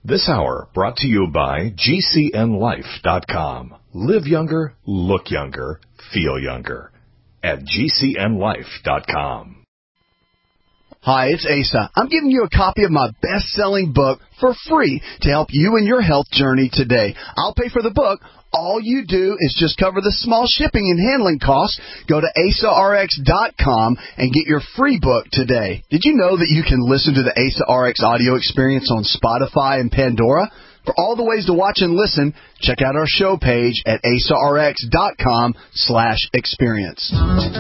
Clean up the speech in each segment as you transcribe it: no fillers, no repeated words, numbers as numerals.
This hour brought to you by GCNLife.com. Live younger, look younger, feel younger. At GCNLife.com. Hi, it's Asa. I'm giving you a copy of my best-selling book for free to help you in your health journey today. I'll pay for the book. All you do is just cover the small shipping and handling costs. Go to AsaRx.com and get your free book today. Did you know that you can listen to the Asa RX audio experience on Spotify and Pandora? For all the ways to watch and listen, check out our show page at AsaRx.com/experience.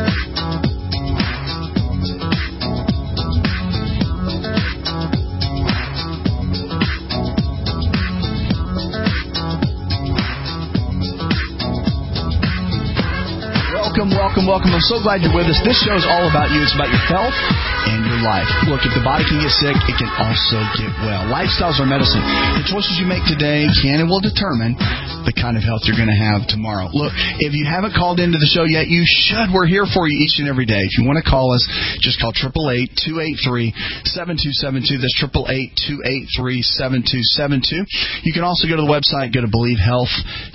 Welcome. I'm so glad you're with us. This show is all about you. It's about your health and your life. Look, if the body can get sick, it can also get well. Lifestyles are medicine. The choices you make today can and will determine the kind of health you're going to have tomorrow. Look, if you haven't called into the show yet, you should. We're here for you each and every day. If you want to call us, just call 888-283-7272. That's 888-283-7272. You can also go to the website, go to Believe Health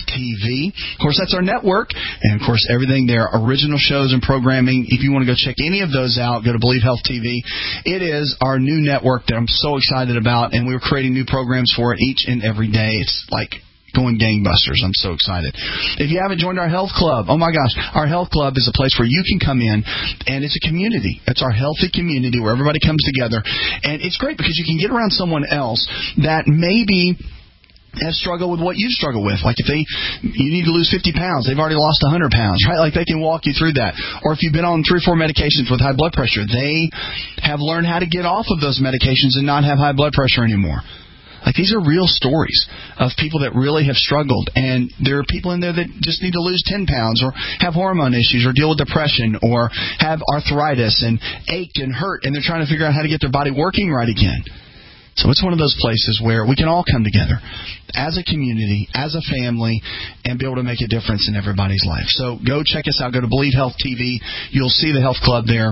TV. Of course, that's our network. And, of course, everything there, original shows and programming. If you want to go check any of those out, go to Believe Health TV. It is our new network that I'm so excited about, and we're creating new programs for it each and every day. It's like going gangbusters. I'm so excited. If you haven't joined our health club, oh my gosh, our health club is a place where you can come in, and it's a community. It's our healthy community where everybody comes together, and it's great because you can get around someone else that maybe have struggled with what you struggle with. Like if you need to lose 50 pounds, they've already lost 100 pounds, right? Like they can walk you through that. Or if you've been on 3 or 4 medications with high blood pressure, they have learned how to get off of those medications and not have high blood pressure anymore. Like these are real stories of people that really have struggled. And there are people in there that just need to lose 10 pounds or have hormone issues or deal with depression or have arthritis and ache and hurt, and they're trying to figure out how to get their body working right again. So it's one of those places where we can all come together as a community, as a family, and be able to make a difference in everybody's life. So go check us out. Go to Believe Health TV. You'll see the health club there.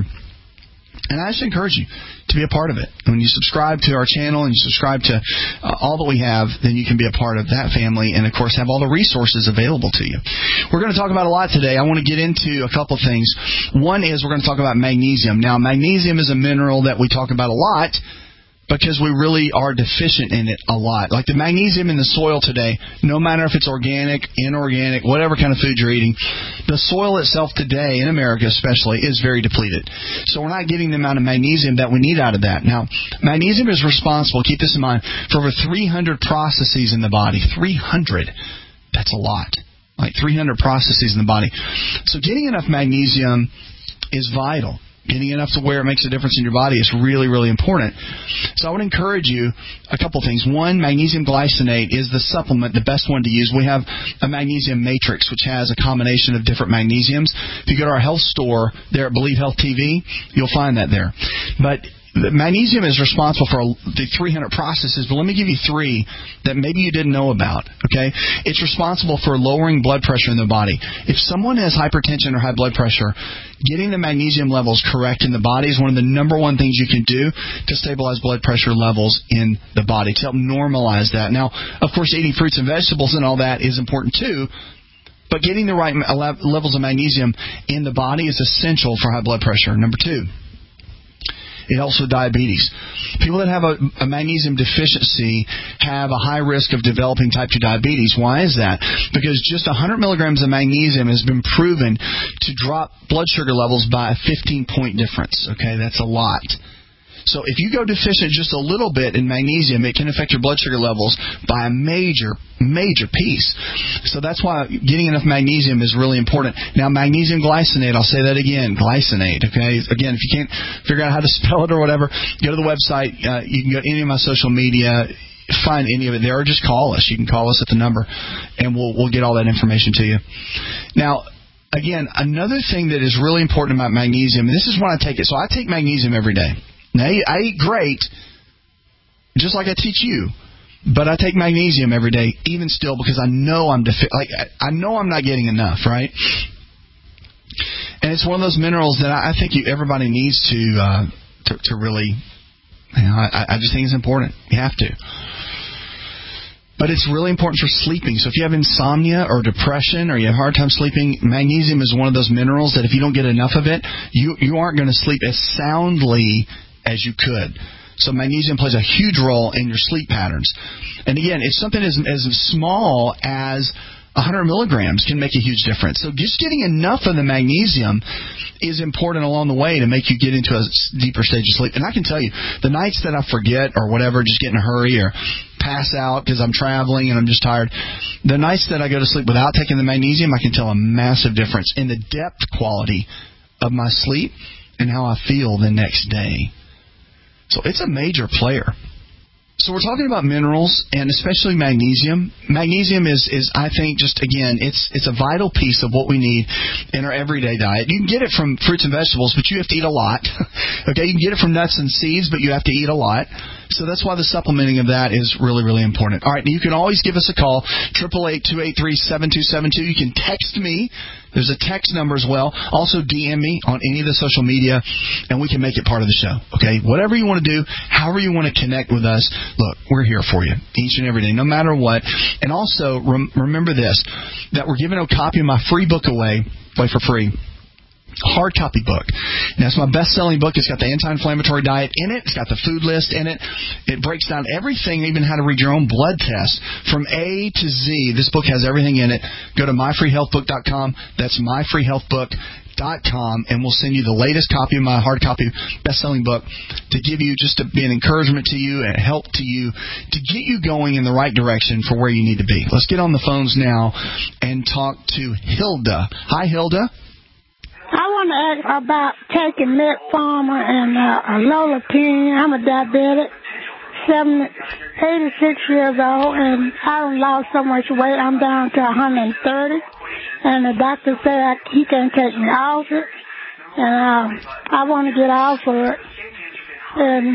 And I just encourage you to be a part of it. When you subscribe to our channel and you subscribe to all that we have, then you can be a part of that family and, of course, have all the resources available to you. We're going to talk about a lot today. I want to get into a couple of things. One is we're going to talk about magnesium. Now, magnesium is a mineral that we talk about a lot because we really are deficient in it a lot. Like the magnesium in the soil today, no matter if it's organic, inorganic, whatever kind of food you're eating, the soil itself today, in America especially, is very depleted. So we're not getting the amount of magnesium that we need out of that. Now, magnesium is responsible, keep this in mind, for over 300 processes in the body. 300. That's a lot. Like 300 processes in the body. So getting enough magnesium is vital. Getting enough to where it makes a difference in your body is really, really important. So I would encourage you a couple things. One, magnesium glycinate is the supplement, the best one to use. We have a magnesium matrix, which has a combination of different magnesiums. If you go to our health store there at Believe Health TV, you'll find that there. But the magnesium is responsible for the 300 processes, but let me give you 3 that maybe you didn't know about, okay? It's responsible for lowering blood pressure in the body. If someone has hypertension or high blood pressure, getting the magnesium levels correct in the body is one of the number one things you can do to stabilize blood pressure levels in the body, to help normalize that. Now, of course, eating fruits and vegetables and all that is important too, but getting the right levels of magnesium in the body is essential for high blood pressure. Number 2. It helps with diabetes. People that have a magnesium deficiency have a high risk of developing type 2 diabetes. Why is that? Because just 100 milligrams of magnesium has been proven to drop blood sugar levels by a 15-point difference. Okay, that's a lot. So if you go deficient just a little bit in magnesium, it can affect your blood sugar levels by a major piece. So that's why getting enough magnesium is really important. Now, magnesium glycinate, I'll say that again, glycinate, okay? Again, if you can't figure out how to spell it or whatever, go to the website. You can go to any of my social media, find any of it there, or just call us. You can call us at the number, and we'll get all that information to you. Now, again, another thing that is really important about magnesium, and this is when I take it. So I take magnesium every day. Now, I eat great, just like I teach you, but I take magnesium every day, even still, because I know I know I'm not getting enough, right? And it's one of those minerals that I think everybody needs to really, I just think it's important. You have to. But it's really important for sleeping. So if you have insomnia or depression or you have a hard time sleeping, magnesium is one of those minerals that if you don't get enough of it, you aren't going to sleep as soundly as you could. So magnesium plays a huge role in your sleep patterns. And again, it's something as small as 100 milligrams can make a huge difference. So just getting enough of the magnesium is important along the way to make you get into a deeper stage of sleep. And I can tell you, the nights that I forget or whatever, just get in a hurry or pass out because I'm traveling and I'm just tired, the nights that I go to sleep without taking the magnesium, I can tell a massive difference in the depth quality of my sleep and how I feel the next day. So it's a major player. So we're talking about minerals and especially magnesium. Magnesium is I think, just again, it's a vital piece of what we need in our everyday diet. You can get it from fruits and vegetables, but you have to eat a lot. Okay, you can get it from nuts and seeds, but you have to eat a lot. So that's why the supplementing of that is really, really important. All right, you can always give us a call, 888-283-7272. You can text me. There's a text number as well. Also, DM me on any of the social media, and we can make it part of the show. Okay, whatever you want to do, however you want to connect with us, look, we're here for you each and every day, no matter what. And also, remember this, that we're giving a copy of my free book away for free. Hard copy book. Now, it's my best-selling book. It's got the anti-inflammatory diet in it. It's got the food list in it. It breaks down everything, even how to read your own blood test from A to Z. This book has everything in it. Go to myfreehealthbook.com. That's myfreehealthbook.com, and we'll send you the latest copy of my hard copy best-selling book to give you just to be an encouragement to you and help to you to get you going in the right direction for where you need to be. Let's get on the phones now and talk to Hilda. Hi, Hilda. I want to ask about taking metformin and lolopine. I'm a diabetic, 86 years old, and I lost so much weight. I'm down to 130, and the doctor said he can't take me off it, and I want to get off of it, and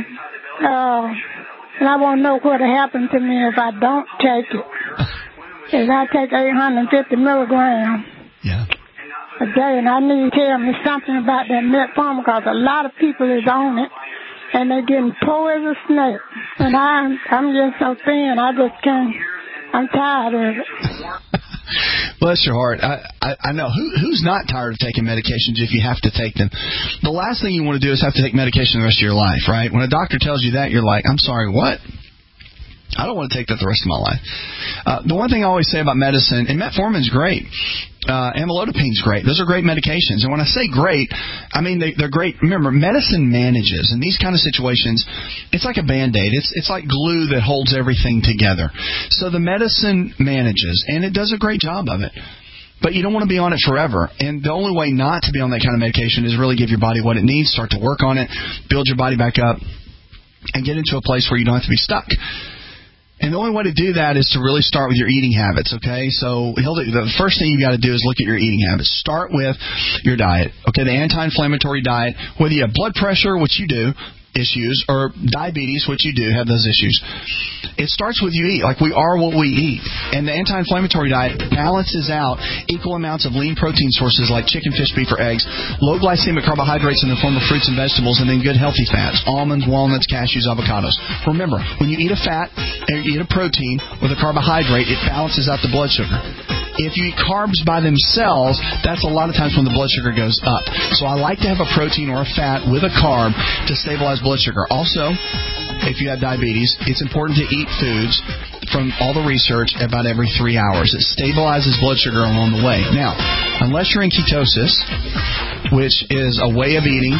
I want to know what will happen to me if I don't take it. If I take 850 milligrams. Yeah. A day, and I need to tell me something about that metformin because a lot of people is on it, and they're getting poor as a snake. And I'm just so thin, I just can't. I'm tired of it. Bless your heart. I know. Who's not tired of taking medications if you have to take them? The last thing you want to do is have to take medication the rest of your life, right? When a doctor tells you that, you're like, I'm sorry, what? I don't want to take that the rest of my life. The one thing I always say about medicine, and metformin's great. Amlodipine is great. Those are great medications. And when I say great, I mean they're great. Remember, medicine manages. In these kind of situations, it's like a Band-Aid. It's like glue that holds everything together. So the medicine manages, and it does a great job of it. But you don't want to be on it forever. And the only way not to be on that kind of medication is really give your body what it needs, start to work on it, build your body back up, and get into a place where you don't have to be stuck. And the only way to do that is to really start with your eating habits, okay? So the first thing you got to do is look at your eating habits. Start with your diet, okay? The anti-inflammatory diet, whether you have blood pressure, which you do, issues, or diabetes, which you do have those issues. It starts with you eat. Like, we are what we eat. And the anti-inflammatory diet balances out equal amounts of lean protein sources like chicken, fish, beef, or eggs, low glycemic carbohydrates in the form of fruits and vegetables, and then good healthy fats, almonds, walnuts, cashews, avocados. Remember, when you eat a fat or you eat a protein with a carbohydrate, it balances out the blood sugar. If you eat carbs by themselves, that's a lot of times when the blood sugar goes up. So I like to have a protein or a fat with a carb to stabilize blood sugar. Also, if you have diabetes, it's important to eat foods from all the research about every 3 hours. It stabilizes blood sugar along the way. Now, unless you're in ketosis, which is a way of eating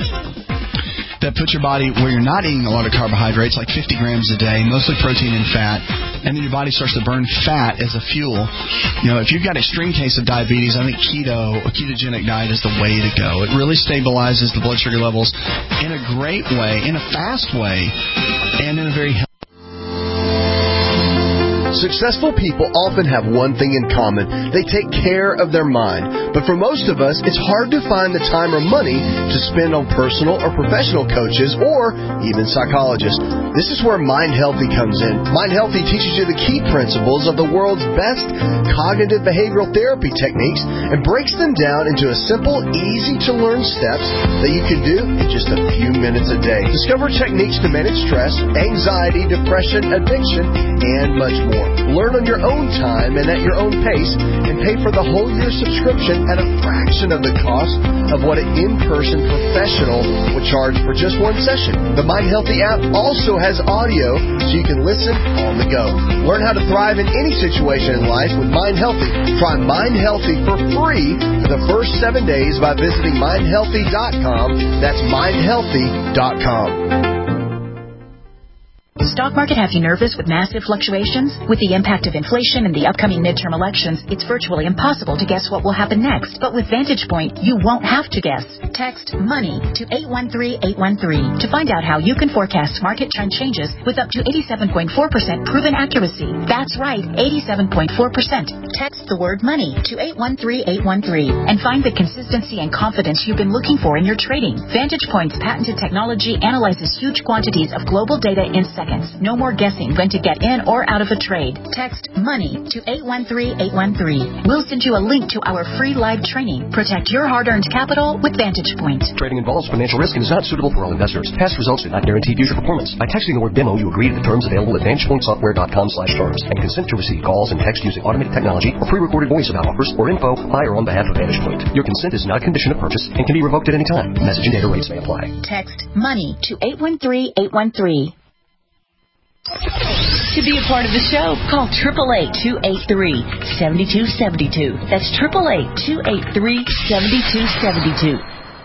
that puts your body where you're not eating a lot of carbohydrates, like 50 grams a day, mostly protein and fat, and then your body starts to burn fat as a fuel. You know, if you've got an extreme case of diabetes, I think a ketogenic diet is the way to go. It really stabilizes the blood sugar levels in a great way, in a fast way, and in a very healthy way. Successful people often have one thing in common. They take care of their mind. But for most of us, it's hard to find the time or money to spend on personal or professional coaches or even psychologists. This is where Mind Healthy comes in. Mind Healthy teaches you the key principles of the world's best cognitive behavioral therapy techniques and breaks them down into a simple, easy-to-learn steps that you can do in just a few minutes a day. Discover techniques to manage stress, anxiety, depression, addiction, and much more. Learn on your own time and at your own pace, and pay for the whole year subscription at a fraction of the cost of what an in-person professional would charge for just one session. The Mind Healthy app also has audio so you can listen on the go. Learn how to thrive in any situation in life with Mind Healthy. Try Mind Healthy for free for the first 7 days by visiting mindhealthy.com. That's mindhealthy.com. The stock market have you nervous with massive fluctuations? With the impact of inflation and the upcoming midterm elections, it's virtually impossible to guess what will happen next. But with Vantage Point, you won't have to guess. Text MONEY to 813-813 to find out how you can forecast market trend changes with up to 87.4% proven accuracy. That's right, 87.4%. Text the word MONEY to 813-813 and find the consistency and confidence you've been looking for in your trading. Vantage Point's patented technology analyzes huge quantities of global data in seconds. No more guessing when to get in or out of a trade. Text MONEY to 813-813. We'll send you a link to our free live training. Protect your hard-earned capital with Vantage Point. Trading involves financial risk and is not suitable for all investors. Past results do not guarantee future performance. By texting the word demo, you agree to the terms available at VantagePointSoftware.com/terms and consent to receive calls and text using automated technology or pre-recorded voice about offers or info by or on behalf of Vantage Point. Your consent is not a condition of purchase and can be revoked at any time. Message and data rates may apply. Text MONEY to 813-813. To be a part of the show, call 888-283-7272. That's 888-283-7272.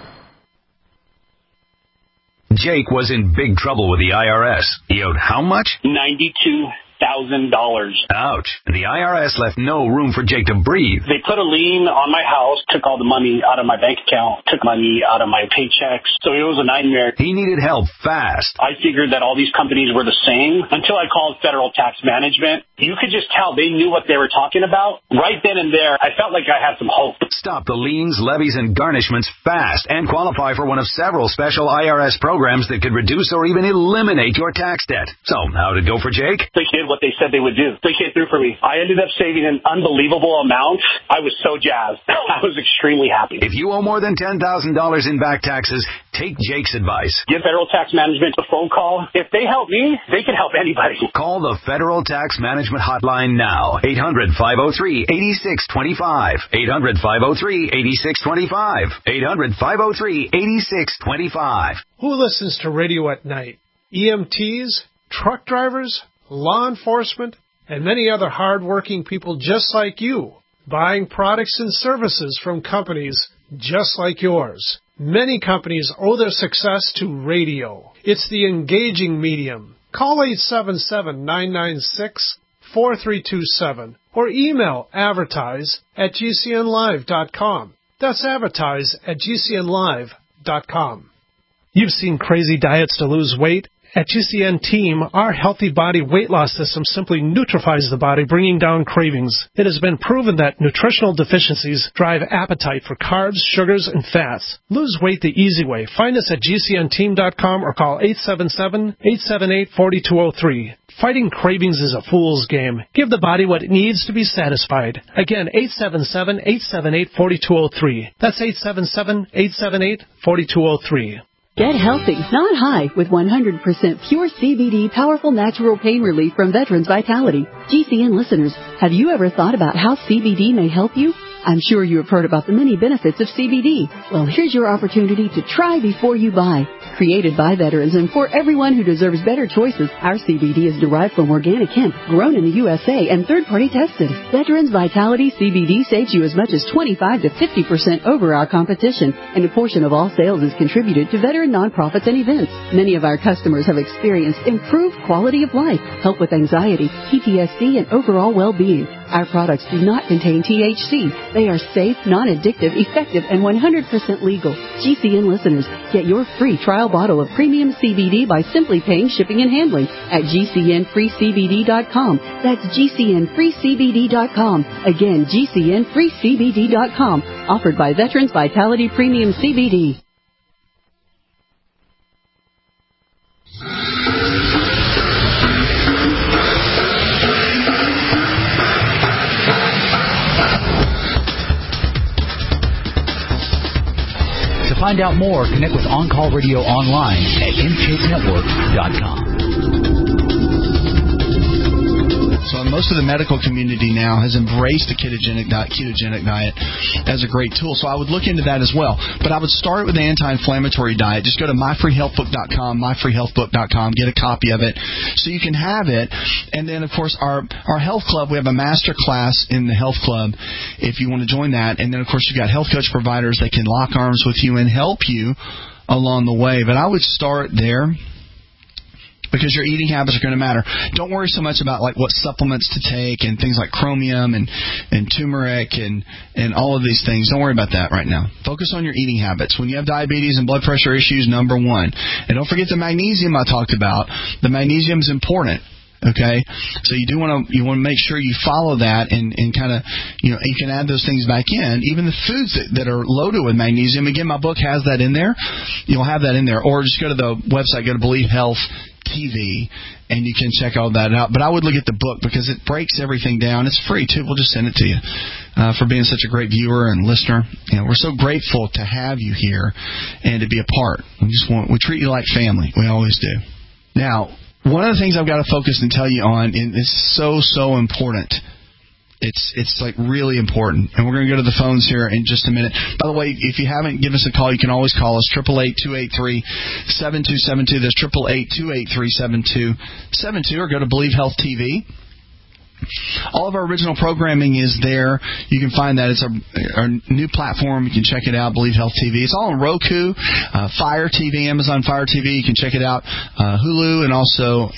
Jake was in big trouble with the IRS. He owed how much? $92,000. Ouch. And the IRS left no room for Jake to breathe. They put a lien on my house, took all the money out of my bank account, took money out of my paychecks. So it was a nightmare. He needed help fast. I figured that all these companies were the same until I called Federal Tax Management. You could just tell they knew what they were talking about. Right then and there, I felt like I had some hope. Stop the liens, levies, and garnishments fast and qualify for one of several special IRS programs that could reduce or even eliminate your tax debt. So, how'd it go for Jake? They did what they said they would do. They came through for me. I ended up saving an unbelievable amount. I was so jazzed. I was extremely happy. If you owe more than $10,000 in back taxes, take Jake's advice. Give Federal Tax Management a phone call. If they help me, they can help anybody. Call the Federal Tax Management Hotline now. 800-503-8625. 800-503-8625. 800-503-8625. Who listens to radio at night? EMTs, truck drivers, law enforcement, and many other hard-working people just like you, buying products and services from companies just like yours. Many companies owe their success to radio. It's the engaging medium. Call 877-996-4327 or email advertise@gcnlive.com. That's advertise@gcnlive.com. You've seen crazy diets to lose weight. At GCN Team, our healthy body weight loss system simply neutralizes the body, bringing down cravings. It has been proven that nutritional deficiencies drive appetite for carbs, sugars, and fats. Lose weight the easy way. Find us at GCNteam.com or call 877-878-4203. Fighting cravings is a fool's game. Give the body what it needs to be satisfied. Again, 877-878-4203. That's 877-878-4203. Get healthy, not high, with 100% pure CBD powerful natural pain relief from Veterans Vitality. GCN listeners, have you ever thought about how CBD may help you? I'm sure you have heard about the many benefits of CBD. Well, here's your opportunity to try before you buy. Created by veterans and for everyone who deserves better choices, our CBD is derived from organic hemp, grown in the USA, and third-party tested. Veterans Vitality CBD saves you as much as 25 to 50% over our competition, and a portion of all sales is contributed to veteran nonprofits and events. Many of our customers have experienced improved quality of life, help with anxiety, PTSD, and overall well-being. Our products do not contain THC. They are safe, non-addictive, effective, and 100% legal. GCN listeners, get your free trial bottle of premium CBD by simply paying shipping and handling at GCNFreeCBD.com. That's GCNFreeCBD.com. Again, GCNFreeCBD.com. Offered by Veterans Vitality Premium CBD. To find out more, connect with On Call Radio online at InShapeNetwork.com. So I'm most of the medical community now has embraced the ketogenic diet as a great tool. So I would look into that as well. But I would start with the anti-inflammatory diet. Just go to myfreehealthbook.com, myfreehealthbook.com, get a copy of it so you can have it. And then, of course, our health club, we have a master class in the health club if you want to join that. And then, of course, you've got health coach providers that can lock arms with you and help you along the way. But I would start there, because your eating habits are going to matter. Don't worry so much about like what supplements to take and things like chromium and turmeric and all of these things. Don't worry about that right now. Focus on your eating habits. When you have diabetes and blood pressure issues, number one. And don't forget the magnesium I talked about. The magnesium is important. Okay, so you want to make sure you follow that and kind of, you can add those things back in. Even the foods that are loaded with magnesium. Again, my book has that in there. You'll have that in there. Or just go to the website, go to Believe Health TV, and you can check all that out. But I would look at the book because it breaks everything down. It's free, too. We'll just send it to you for being such a great viewer and listener. We're so grateful to have you here and to be a part. We treat you like family. We always do. Now, one of the things I've got to focus and tell you on, and it's so important. It's like really important. And we're going to go to the phones here in just a minute. By the way, if you haven't, give us a call. You can always call us, 888-283-7272. That's 888-283-7272. Or go to Believe Health TV. All of our original programming is there. You can find that. It's our new platform. You can check it out, Believe Health TV. It's all on Roku, Fire TV, Amazon Fire TV. You can check it out, Hulu, and also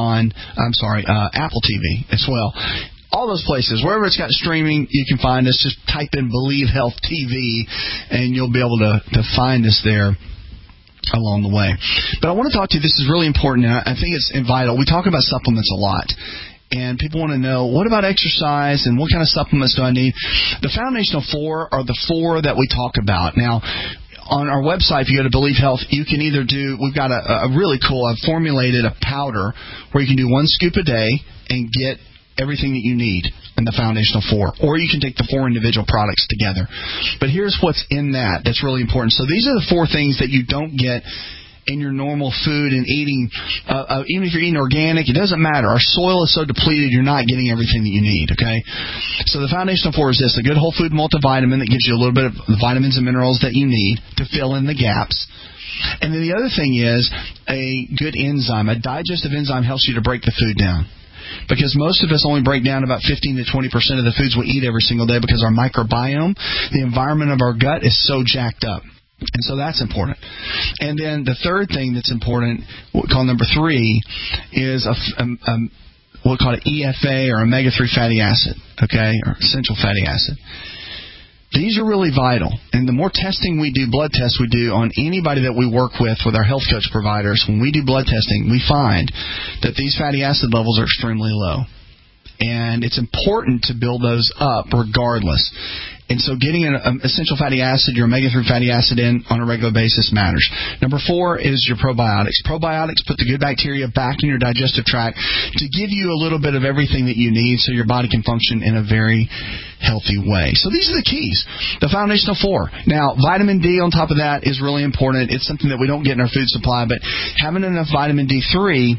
Apple TV as well. All those places, wherever it's got streaming, you can find us. Just type in Believe Health TV, and you'll be able to find us there along the way. But I want to talk to you. This is really important, and I think it's vital. We talk about supplements a lot. And people want to know, what about exercise and what kind of supplements do I need? The foundational four are the four that we talk about. Now, on our website, if you go to Believe Health, you can either we've got a really cool, I've formulated a powder where you can do 1 scoop a day and get everything that you need in the foundational four. Or you can take the 4 individual products together. But here's what's in that's really important. So these are the 4 things that you don't get in your normal food and eating. Even if you're eating organic, it doesn't matter. Our soil is so depleted, you're not getting everything that you need, okay? So the foundational four is this: a good whole food multivitamin that gives you a little bit of the vitamins and minerals that you need to fill in the gaps. And then the other thing is a good enzyme. A digestive enzyme helps you to break the food down. Because most of us only break down about 15 to 20% of the foods we eat every single day because our microbiome, the environment of our gut, is so jacked up. And so that's important. And then the third thing that's important, what we call number 3, is we'll call it EFA, or omega-3 fatty acid, okay, or essential fatty acid. These are really vital. And the more testing we do, blood tests we do on anybody that we work with our health coach providers, when we do blood testing, we find that these fatty acid levels are extremely low. And it's important to build those up regardless. And so getting an essential fatty acid, your omega-3 fatty acid in on a regular basis matters. Number 4 is your probiotics. Probiotics put the good bacteria back in your digestive tract to give you a little bit of everything that you need so your body can function in a very healthy way. So these are the keys, the foundational 4. Now, vitamin D on top of that is really important. It's something that we don't get in our food supply, but having enough vitamin D3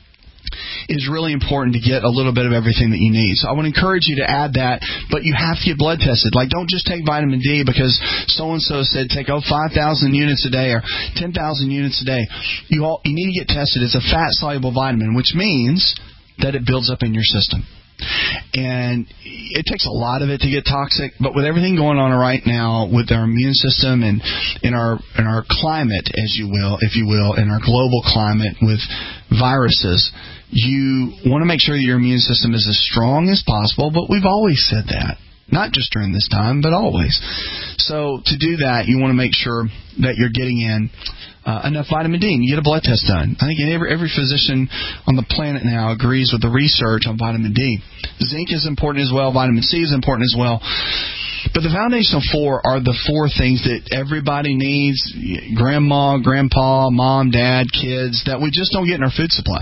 is really important to get a little bit of everything that you need. So I want to encourage you to add that, but you have to get blood tested. Like, don't just take vitamin D because so-and-so said take 5,000 units a day or 10,000 units a day. You need to get tested. It's a fat-soluble vitamin, which means that it builds up in your system. And it takes a lot of it to get toxic, but with everything going on right now with our immune system and in our climate, if you will, in our global climate with viruses, you want to make sure that your immune system is as strong as possible, but we've always said that. Not just during this time, but always. So to do that, you want to make sure that you're getting in enough vitamin D, and you get a blood test done. I think every physician on the planet now agrees with the research on vitamin D. Zinc is important as well. Vitamin C is important as well. But the foundational 4 are the 4 things that everybody needs, grandma, grandpa, mom, dad, kids, that we just don't get in our food supply.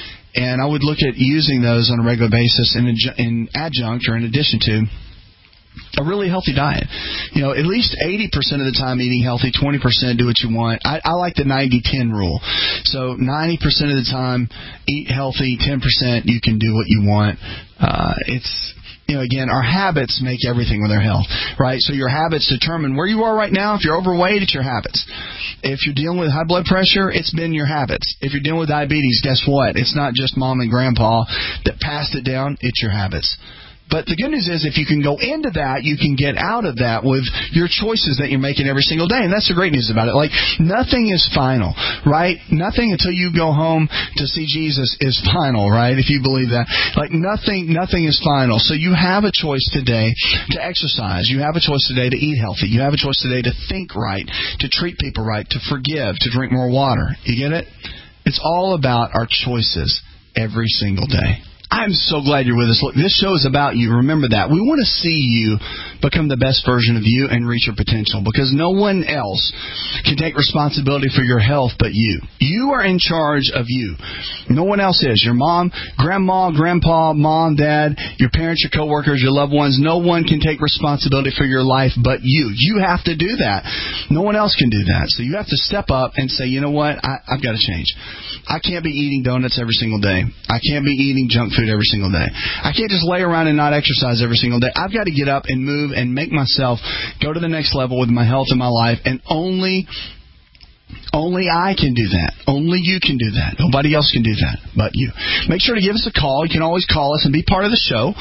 And I would look at using those on a regular basis in adjunct or in addition to a really healthy diet. At least 80% of the time eating healthy, 20% do what you want. I like the 90-10 rule. So 90% of the time eat healthy, 10% you can do what you want. Again, our habits make everything with our health, right? So your habits determine where you are right now. If you're overweight, it's your habits. If you're dealing with high blood pressure, it's been your habits. If you're dealing with diabetes, guess what? It's not just mom and grandpa that passed it down. It's your habits. But the good news is if you can go into that, you can get out of that with your choices that you're making every single day. And that's the great news about it. Like, nothing is final, right? Nothing until you go home to see Jesus is final, right? If you believe that. Like, nothing is final. So you have a choice today to exercise. You have a choice today to eat healthy. You have a choice today to think right, to treat people right, to forgive, to drink more water. You get it? It's all about our choices every single day. I'm so glad you're with us. Look, this show is about you. Remember that. We want to see you become the best version of you and reach your potential, because no one else can take responsibility for your health but you. You are in charge of you. No one else is. Your mom, grandma, grandpa, mom, dad, your parents, your coworkers, your loved ones. No one can take responsibility for your life but you. You have to do that. No one else can do that. So you have to step up and say, you know what? I've got to change. I can't be eating donuts every single day. I can't be eating junk food every single day. I can't just lay around and not exercise every single day. I've got to get up and move and make myself go to the next level with my health and my life, and only I can do that. Only you can do that. Nobody else can do that but you. Make sure to give us a call. You can always call us and be part of the show.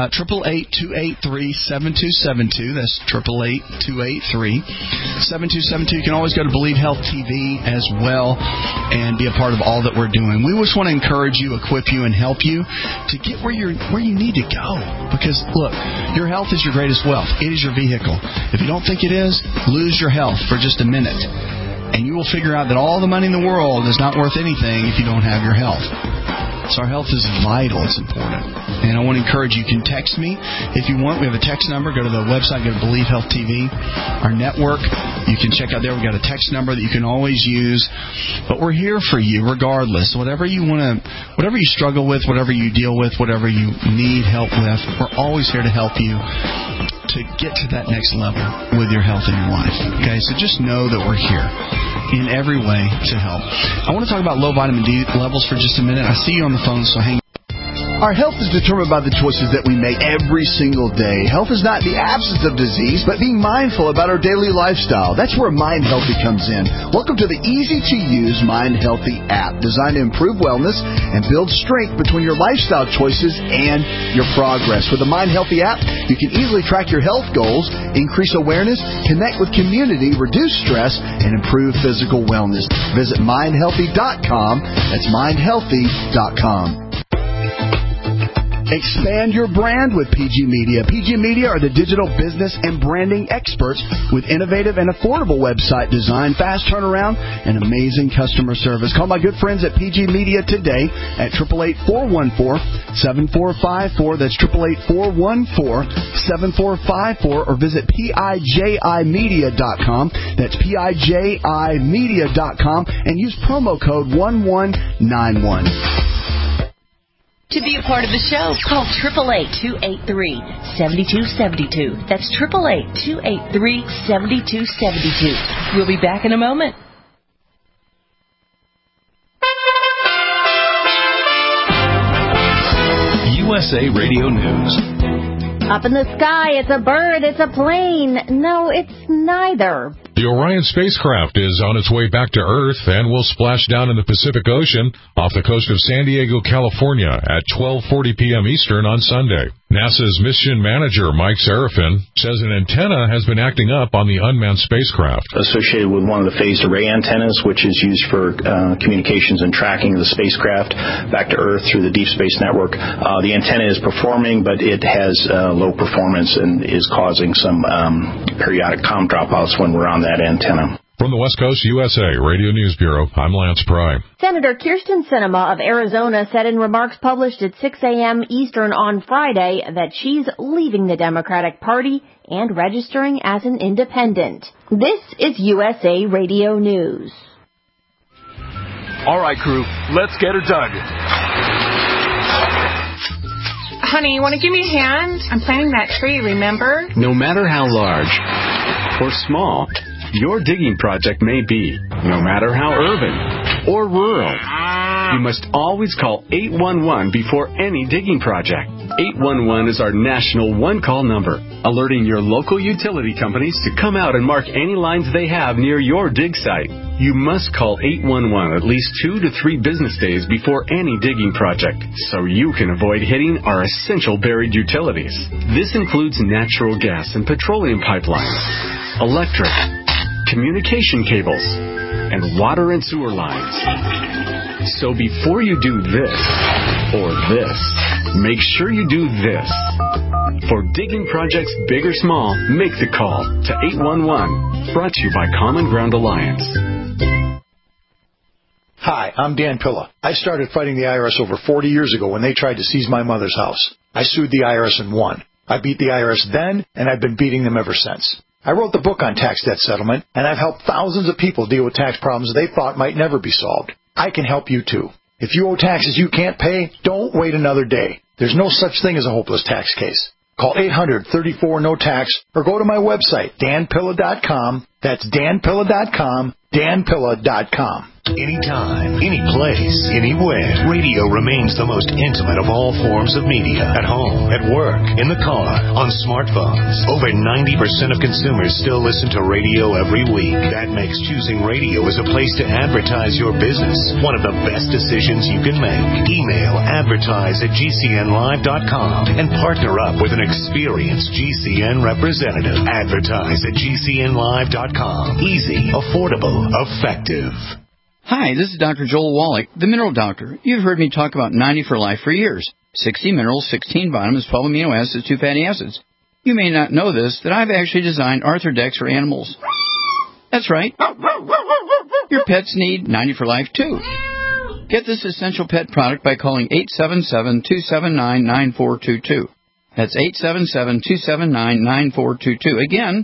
888-283-7272. That's 888-283-7272. You can always go to Believe Health TV as well and be a part of all that we're doing. We just want to encourage you, equip you, and help you to get where you need to go. Because, look, your health is your greatest wealth. It is your vehicle. If you don't think it is, lose your health for just a minute, and you will figure out that all the money in the world is not worth anything if you don't have your health. So our health is vital. It's important. And I want to encourage you. You can text me if you want. We have a text number. Go to the website. Go to Believe Health TV. Our network, you can check out there. We've got a text number that you can always use. But we're here for you regardless. Whatever you struggle with, whatever you deal with, whatever you need help with, we're always here to help you to get to that next level with your health and your life. Okay, so just know that we're here in every way to help. I want to talk about low vitamin D levels for just a minute. I see you on the phone, so hang on. Our health is determined by the choices that we make every single day. Health is not the absence of disease, but being mindful about our daily lifestyle. That's where Mind Healthy comes in. Welcome to the easy-to-use Mind Healthy app, designed to improve wellness and build strength between your lifestyle choices and your progress. With the Mind Healthy app, you can easily track your health goals, increase awareness, connect with community, reduce stress, and improve physical wellness. Visit mindhealthy.com. That's mindhealthy.com. Expand your brand with PG Media. PG Media are the digital business and branding experts with innovative and affordable website design, fast turnaround, and amazing customer service. Call my good friends at PG Media today at 888-414-7454. That's 888-414-7454. Or visit PIJImedia.com. That's PIJImedia.com. And use promo code 1191. To be a part of the show, call 888-283-7272. That's 888-283-7272. We'll be back in a moment. USA Radio News. Up in the sky, it's a bird, it's a plane. No, it's neither. The Orion spacecraft is on its way back to Earth and will splash down in the Pacific Ocean off the coast of San Diego, California at 12:40 p.m. Eastern on Sunday. NASA's mission manager, Mike Serafin, says an antenna has been acting up on the unmanned spacecraft. Associated with one of the phased array antennas, which is used for communications and tracking of the spacecraft back to Earth through the Deep Space Network. The antenna is performing, but it has low performance and is causing some periodic comm dropouts when we're on that antenna. From the West Coast USA Radio News Bureau, I'm Lance Pry. Senator Kirsten Sinema of Arizona said in remarks published at 6 a.m. Eastern on Friday that she's leaving the Democratic Party and registering as an independent. This is USA Radio News. All right, crew, let's get her dug. Honey, you want to give me a hand? I'm planting that tree, remember? No matter how large or small your digging project may be, no matter how urban or rural, you must always call 811 before any digging project. 811 is our national one-call number, alerting your local utility companies to come out and mark any lines they have near your dig site. You must call 811 at least 2 to 3 business days before any digging project, so you can avoid hitting our essential buried utilities. This includes natural gas and petroleum pipelines, electric, communication cables, and water and sewer lines. So before you do this or this, make sure you do this. For digging projects big or small, make the call to 811. Brought to you by Common Ground Alliance. Hi, I'm Dan Pilla. I started fighting the IRS over 40 years ago when they tried to seize my mother's house. I sued the IRS and won. I beat the IRS then, and I've been beating them ever since. I wrote the book on tax debt settlement, and I've helped thousands of people deal with tax problems they thought might never be solved. I can help you too. If you owe taxes you can't pay, don't wait another day. There's no such thing as a hopeless tax case. Call 800-34-NO-TAX or go to my website, danpilla.com. That's danpilla.com, danpilla.com. Anytime, any place, anywhere. Radio remains the most intimate of all forms of media. At home, at work, in the car, on smartphones. Over 90% of consumers still listen to radio every week. That makes choosing radio as a place to advertise your business one of the best decisions you can make. Email advertise@gcnlive.com and partner up with an experienced GCN representative. Advertise at gcnlive.com. Easy, affordable, effective. Hi, this is Dr. Joel Wallach, the Mineral Doctor. You've heard me talk about 90 for Life for years. 60 minerals, 16 vitamins, 12 amino acids, 2 fatty acids. You may not know this, that I've actually designed Arthrodex for animals. That's right. Your pets need 90 for Life, too. Get this essential pet product by calling 877-279-9422. That's 877-279-9422. Again,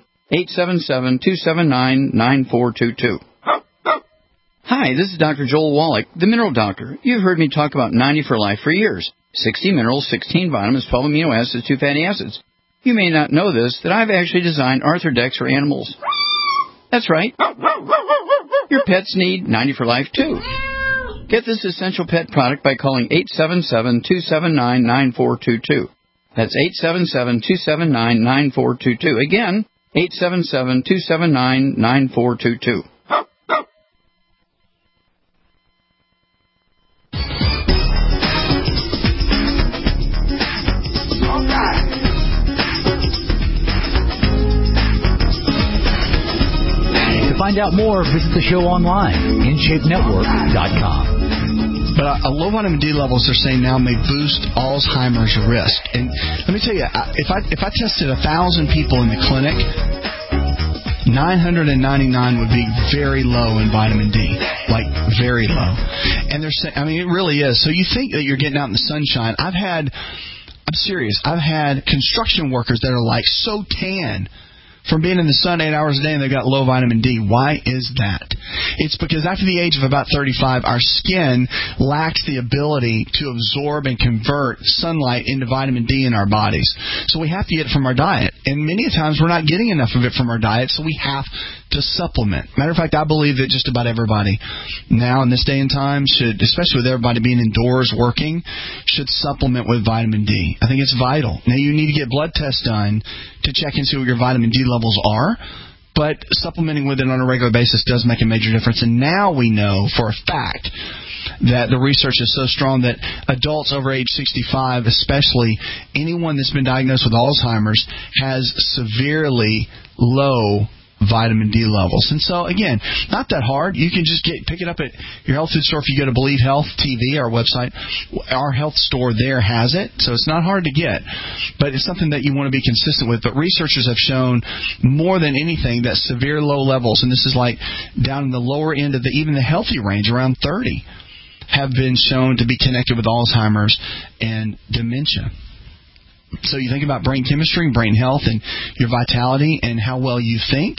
877-279-9422. Hi, this is Dr. Joel Wallach, the Mineral Doctor. You've heard me talk about 90 for Life for years. 60 minerals, 16 vitamins, 12 amino acids, 2 fatty acids. You may not know this, that I've actually designed Arthrodex for animals. That's right. Your pets need 90 for Life, too. Get this essential pet product by calling 877-279-9422. That's 877-279-9422. Again, 877-279-9422. To find out more, visit the show online, InShapeNetwork.com. But low vitamin D levels, they're saying now, may boost Alzheimer's risk. And let me tell you, if I tested 1,000 people in the clinic, 999 would be very low in vitamin D, like very low. And they're saying, I mean, it really is. So you think that you're getting out in the sunshine. I'm serious. I've had construction workers that are like so tan from being in the sun 8 hours a day, and they've got low vitamin D. Why is that? It's because after the age of about 35, our skin lacks the ability to absorb and convert sunlight into vitamin D in our bodies. So we have to get it from our diet. And many times we're not getting enough of it from our diet, so we have to supplement. Matter of fact, I believe that just about everybody now in this day and time should, especially with everybody being indoors working, should supplement with vitamin D. I think it's vital. Now, you need to get blood tests done to check and see what your vitamin D levels are, but supplementing with it on a regular basis does make a major difference. And now we know for a fact that the research is so strong that adults over age 65, especially anyone that's been diagnosed with Alzheimer's, has severely low vitamin D levels. And so, again, not that hard. You can just pick it up at your health food store. If you go to Believe Health TV, our website, our health store there has it. So it's not hard to get. But it's something that you want to be consistent with. But researchers have shown more than anything that severe low levels, and this is like down in the lower end of even the healthy range, around 30, have been shown to be connected with Alzheimer's and dementia. So you think about brain chemistry and brain health and your vitality and how well you think,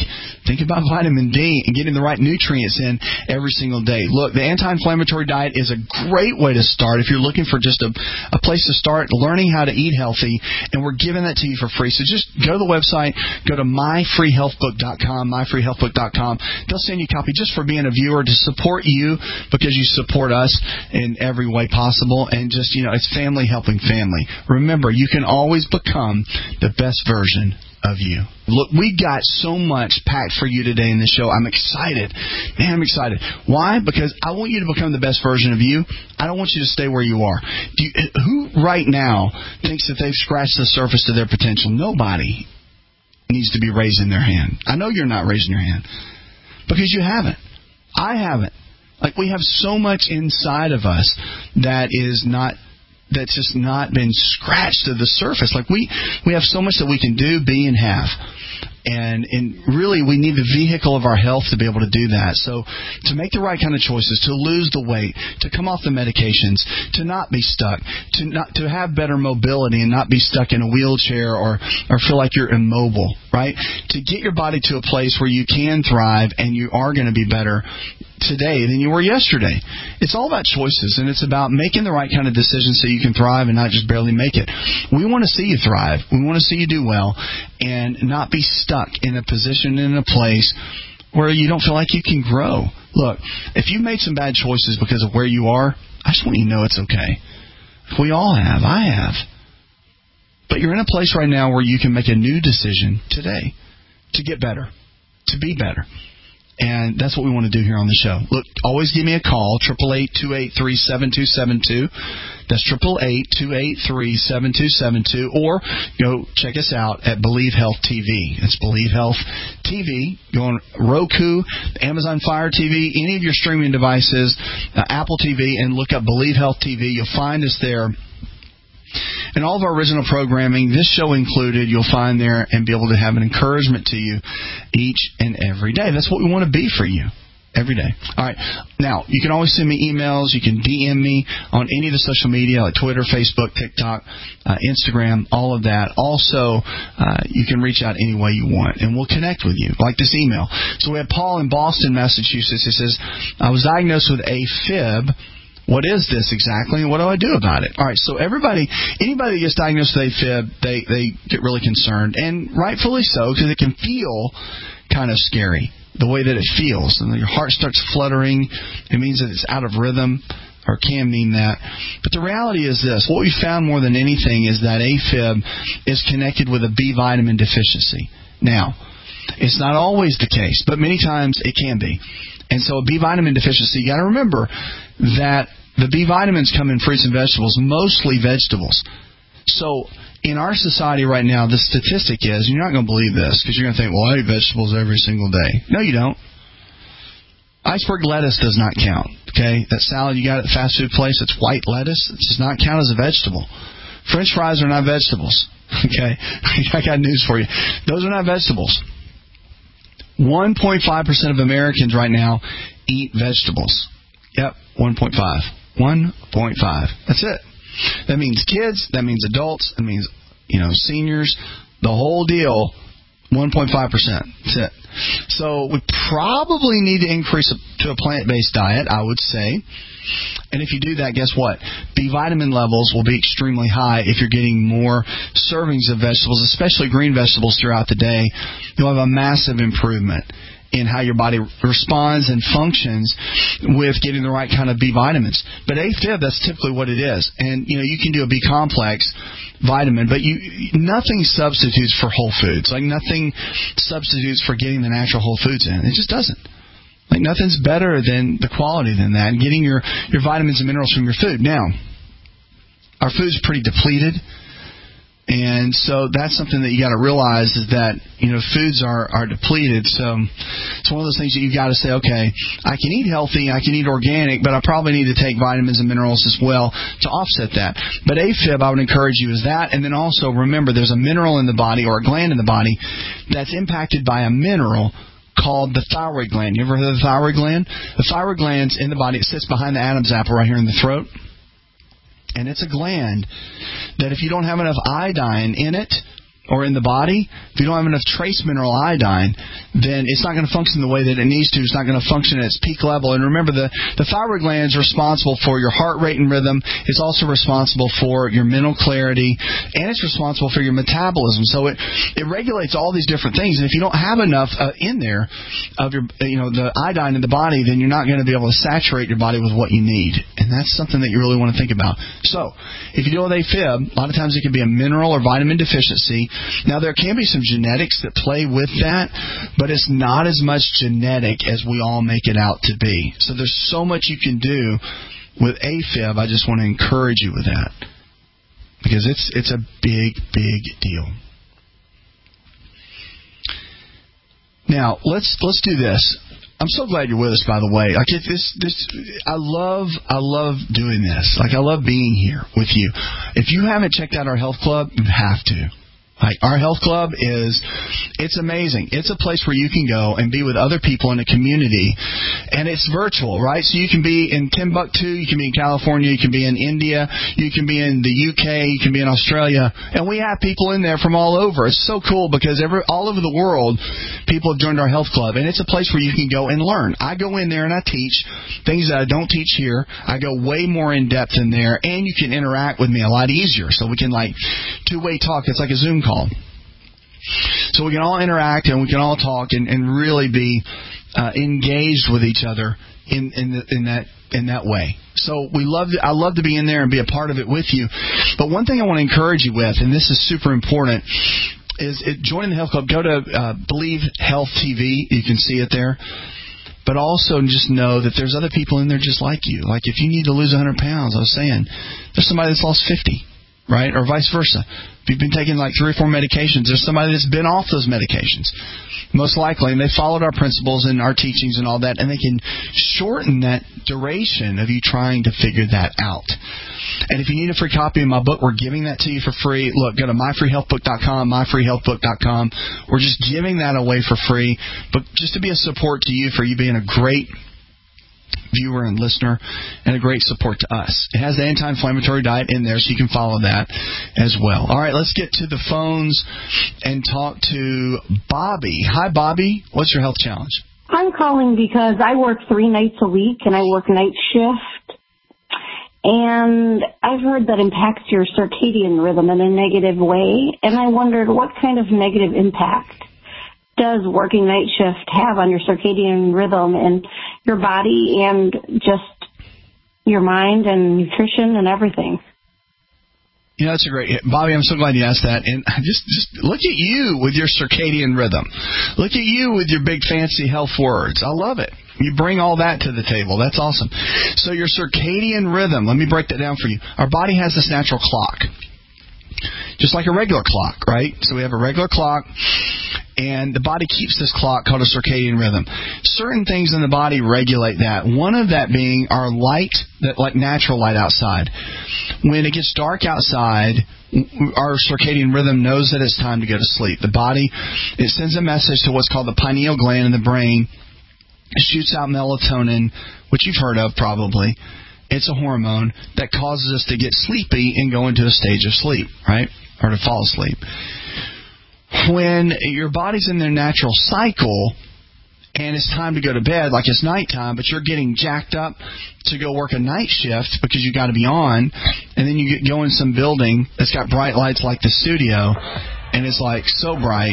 Think about vitamin D and getting the right nutrients in every single day. Look, the anti-inflammatory diet is a great way to start if you're looking for just a place to start learning how to eat healthy, and we're giving that to you for free. So just go to the website, go to myfreehealthbook.com, myfreehealthbook.com. They'll send you a copy just for being a viewer to support you because you support us in every way possible, and just, it's family helping family. Remember, you can always become the best version of you. Look, we got so much packed for you today in the show. I'm excited. Man, I'm excited. Why? Because I want you to become the best version of you. I don't want you to stay where you are. Who right now thinks that they've scratched the surface to their potential? Nobody needs to be raising their hand. I know you're not raising your hand because you haven't. I haven't. We have so much inside of us that's just not been scratched to the surface. We have so much that we can do, be, and have. And really, we need the vehicle of our health to be able to do that. So to make the right kind of choices, to lose the weight, to come off the medications, to not be stuck, to have better mobility and not be stuck in a wheelchair or feel like you're immobile, right? To get your body to a place where you can thrive and you are going to be better today than you were yesterday. It's all about choices, and it's about making the right kind of decisions so you can thrive and not just barely make it. We want to see you thrive. We want to see you do well and not be stuck in a position, in a place where you don't feel like you can grow. Look, if you've made some bad choices because of where you are, I just want you to know it's okay. We all have. I have. But you're in a place right now where you can make a new decision today to get better, to be better. And that's what we want to do here on the show. Look, always give me a call, 888-283-7272. That's 888-283-7272. Or go check us out at Believe Health TV. That's Believe Health TV. Go on Roku, Amazon Fire TV, any of your streaming devices, Apple TV, and look up Believe Health TV. You'll find us there. And all of our original programming, this show included, you'll find there and be able to have an encouragement to you each and every day. That's what we want to be for you every day. All right. Now, you can always send me emails. You can DM me on any of the social media like Twitter, Facebook, TikTok, Instagram, all of that. Also, you can reach out any way you want, and we'll connect with you, like this email. So we have Paul in Boston, Massachusetts. He says, I was diagnosed with AFib. What is this exactly, and what do I do about it? All right, so anybody that gets diagnosed with AFib, they get really concerned, and rightfully so, because it can feel kind of scary, the way that it feels. And your heart starts fluttering. It means that it's out of rhythm, or can mean that. But the reality is this. What we found more than anything is that AFib is connected with a B vitamin deficiency. Now, it's not always the case, but many times it can be. And so a B vitamin deficiency, you got to remember that the B vitamins come in fruits and vegetables, mostly vegetables. So in our society right now, the statistic is, you're not going to believe this because you're going to think, well, I eat vegetables every single day. No, you don't. Iceberg lettuce does not count. Okay, that salad you got at the fast food place, it's white lettuce. It does not count as a vegetable. French fries are not vegetables. Okay, I got news for you. Those are not vegetables. 1.5% of Americans right now eat vegetables. Yep, 1.5. 1.5. That's it. That means kids. That means adults. That means, seniors. The whole deal, 1.5%. That's it. So we probably need to increase to a plant-based diet, I would say. And if you do that, guess what? B vitamin levels will be extremely high if you're getting more servings of vegetables, especially green vegetables throughout the day. You'll have a massive improvement in how your body responds and functions with getting the right kind of B vitamins. But AFib, that's typically what it is. And, you can do a B complex vitamin, but nothing substitutes for whole foods. Nothing substitutes for getting the natural whole foods in. It just doesn't. Nothing's better than the quality than that, and getting your vitamins and minerals from your food. Now, our food's pretty depleted, and so that's something that you got to realize is that, foods are depleted. So it's one of those things that you've got to say, okay, I can eat healthy, I can eat organic, but I probably need to take vitamins and minerals as well to offset that. But AFib, I would encourage you, is that, and then also remember there's a mineral in the body or a gland in the body that's impacted by a mineral called the thyroid gland. You ever heard of the thyroid gland? The thyroid gland's in the body. It sits behind the Adam's apple right here in the throat. And it's a gland that if you don't have enough iodine in it, or in the body, if you don't have enough trace mineral iodine, then it's not going to function the way that it needs to. It's not going to function at its peak level. And remember, the thyroid gland is responsible for your heart rate and rhythm. It's also responsible for your mental clarity, and it's responsible for your metabolism. So it regulates all these different things. And if you don't have enough in there of your, the iodine in the body, then you're not going to be able to saturate your body with what you need. And that's something that you really want to think about. So if you deal with AFib, a lot of times it can be a mineral or vitamin deficiency. Now, there can be some genetics that play with that, but it's not as much genetic as we all make it out to be. So there's so much you can do with AFib. I just want to encourage you with that, because it's a big, big deal. Now, let's do this. I'm so glad you're with us, by the way. Like I love doing this. Like, I love being here with you. If you haven't checked out our health club, you have to. Like, our health club it's amazing. It's a place where you can go and be with other people in a community, and it's virtual, right? So you can be in Timbuktu, you can be in California, you can be in India, you can be in the UK, you can be in Australia, and we have people in there from all over. It's so cool because all over the world, people have joined our health club, and it's a place where you can go and learn. I go in there and I teach things that I don't teach here. I go way more in depth in there, and you can interact with me a lot easier. So we can, like, two-way talk. It's like a Zoom call. So we can all interact and we can all talk and really be engaged with each other in that way. So I love to be in there and be a part of it with you. But one thing I want to encourage you with, and this is super important, is joining the health club. Go to Believe Health TV. You can see it there. But also just know that there's other people in there just like you. Like, if you need to lose 100 pounds, I was saying, there's somebody that's lost 50, right? Or vice versa. If you've been taking like 3 or 4 medications, there's somebody that's been off those medications, most likely, and they followed our principles and our teachings and all that, and they can shorten that duration of you trying to figure that out. And if you need a free copy of my book, we're giving that to you for free. Look, go to myfreehealthbook.com, myfreehealthbook.com. We're just giving that away for free, but just to be a support to you for you being a great viewer and listener and a great support to us. It has the anti-inflammatory diet in there, so you can follow that as well. All right, let's get to the phones and talk to Bobby. Hi, Bobby. What's your health challenge? I'm calling because I work 3 nights a week, and I work night shift. And I've heard that impacts your circadian rhythm in a negative way, and I wondered what kind of negative impact does working night shift have on your circadian rhythm and your body and just your mind and nutrition and everything? That's a great, Bobby, I'm so glad you asked that. And just look at you with your circadian rhythm. Look at you with your big fancy health words. I love it. You bring all that to the table. That's awesome. So your circadian rhythm, let me break that down for you. Our body has this natural clock, just like a regular clock, right? So we have a regular clock, and the body keeps this clock called a circadian rhythm. Certain things in the body regulate that. One of that being our light, that like natural light outside. When it gets dark outside, our circadian rhythm knows that it's time to go to sleep. The body, it sends a message to what's called the pineal gland in the brain. It shoots out melatonin, which you've heard of probably. It's a hormone that causes us to get sleepy and go into a stage of sleep, right? Or to fall asleep. When your body's in their natural cycle and it's time to go to bed, like it's nighttime, but you're getting jacked up to go work a night shift because you got to be on, and then you go in some building that's got bright lights like the studio, and it's like so bright,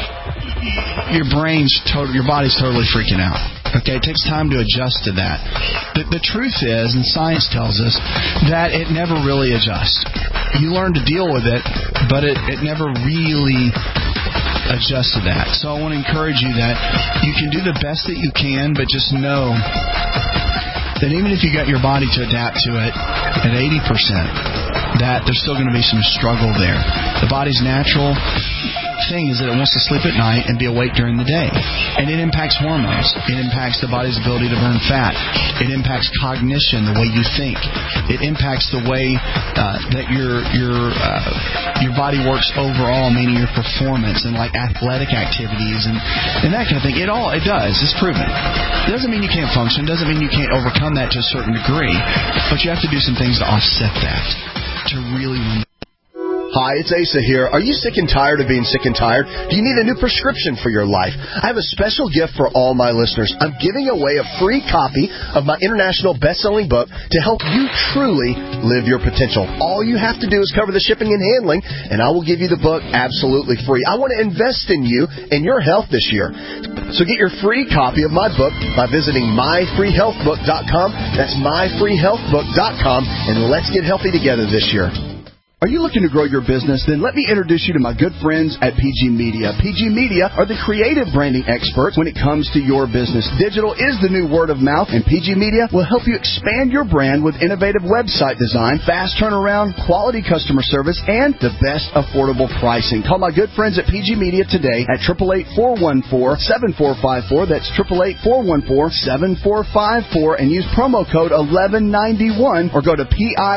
your body's totally freaking out. Okay, it takes time to adjust to that. The truth is, and science tells us, that it never really adjusts. You learn to deal with it, but it never really adjusts to that. So I want to encourage you that you can do the best that you can, but just know that even if you got your body to adapt to it at 80%, that there's still going to be some struggle there. The body's natural thing is that it wants to sleep at night and be awake during the day. And it impacts hormones. It impacts the body's ability to burn fat. It impacts cognition, the way you think. It impacts the way that your body works overall, meaning your performance and like athletic activities and that kind of thing. It does. It's proven. It doesn't mean you can't function. It doesn't mean you can't overcome that to a certain degree. But you have to do some things to offset that, to really win. Hi, it's Asa here. Are you sick and tired of being sick and tired? Do you need a new prescription for your life? I have a special gift for all my listeners. I'm giving away a free copy of my international best-selling book to help you truly live your potential. All you have to do is cover the shipping and handling, and I will give you the book absolutely free. I want to invest in you and your health this year. So get your free copy of my book by visiting myfreehealthbook.com. That's myfreehealthbook.com, and let's get healthy together this year. Are you looking to grow your business? Then let me introduce you to my good friends at PG Media. PG Media are the creative branding experts when it comes to your business. Digital is the new word of mouth, and PG Media will help you expand your brand with innovative website design, fast turnaround, quality customer service, and the best affordable pricing. Call my good friends at PG Media today at 888-414-7454. That's 888-414-7454, and use promo code 1191 or go to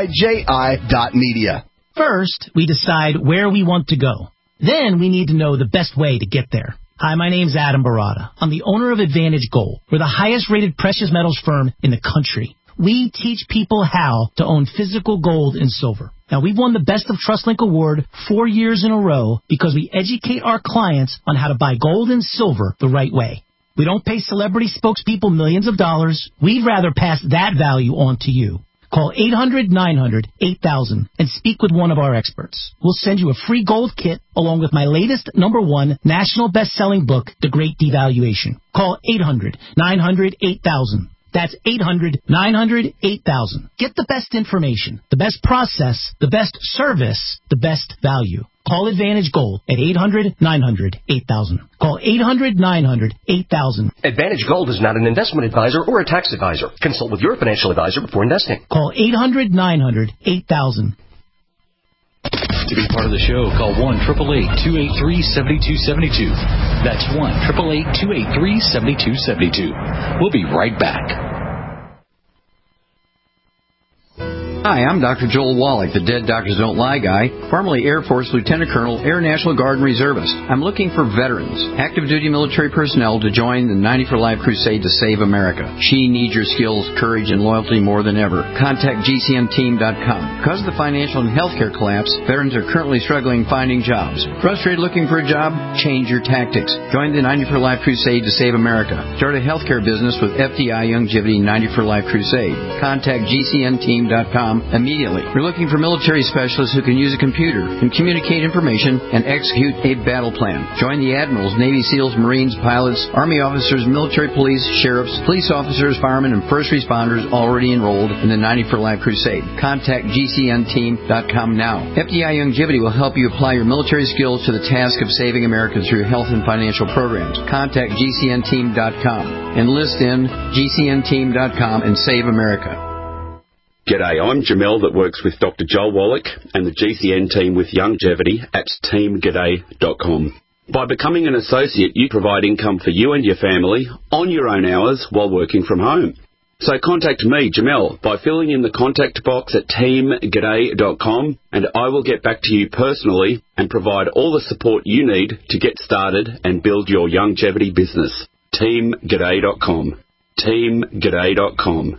piji.media. First, we decide where we want to go. Then we need to know the best way to get there. Hi, my name's Adam Barada. I'm the owner of Advantage Gold. We're the highest-rated precious metals firm in the country. We teach people how to own physical gold and silver. Now, we've won the Best of TrustLink Award 4 years in a row because we educate our clients on how to buy gold and silver the right way. We don't pay celebrity spokespeople millions of dollars. We'd rather pass that value on to you. Call 800-900-8000 and speak with one of our experts. We'll send you a free gold kit along with my latest #1 national best-selling book, The Great Devaluation. Call 800-900-8000. That's 800-900-8000. Get the best information, the best process, the best service, the best value. Call Advantage Gold at 800-900-8000. Call 800-900-8000. Advantage Gold is not an investment advisor or a tax advisor. Consult with your financial advisor before investing. Call 800-900-8000. To be part of the show, call 1-888-283-7272. That's 1-888-283-7272. We'll be right back. Hi, I'm Dr. Joel Wallach, the Dead Doctors Don't Lie guy, formerly Air Force Lieutenant Colonel, Air National Guard and Reservist. I'm looking for veterans, active duty military personnel to join the 90 for Life crusade to save America. She needs your skills, courage, and loyalty more than ever. Contact GCNteam.com. Because of the financial and healthcare collapse, veterans are currently struggling finding jobs. Frustrated looking for a job? Change your tactics. Join the 90 for Life crusade to save America. Start a healthcare business with FDI Youngevity 90 for Life crusade. Contact GCNteam.com immediately. We're looking for military specialists who can use a computer and communicate information and execute a battle plan. Join the admirals, Navy SEALs, Marines, pilots, Army officers, military police, sheriffs, police officers, firemen, and first responders already enrolled in the 90 for Life crusade. Contact GCNteam.com now. FDI Youngevity will help you apply your military skills to the task of saving America through health and financial programs. Contact GCNteam.com. Enlist in GCNteam.com and save America. G'day, I'm Jamel that works with Dr. Joel Wallach and the GCN team with Youngevity at teamg'day.com. By becoming an associate, you provide income for you and your family on your own hours while working from home. So contact me, Jamel, by filling in the contact box at teamg'day.com, and I will get back to you personally and provide all the support you need to get started and build your Youngevity business. teamg'day.com. teamg'day.com.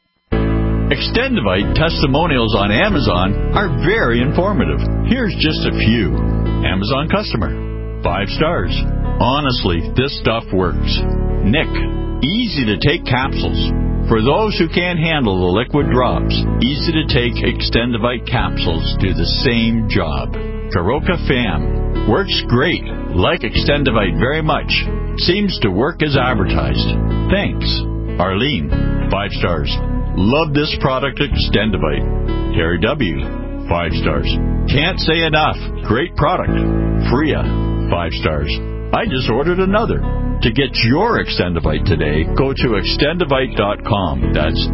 Extendivite testimonials on Amazon are very informative. Here's just a few. Amazon customer. 5 stars. Honestly, this stuff works. Nick. Easy to take capsules. For those who can't handle the liquid drops, easy to take Extendivite capsules do the same job. Karoka Fam. Works great. Like Extendivite very much. Seems to work as advertised. Thanks. Arlene. 5 stars. Love this product, Extendivite. Terry W. 5 stars. Can't say enough. Great product. Freya. 5 stars. I just ordered another. To get your Extendivite today, go to Extendivite.com. That's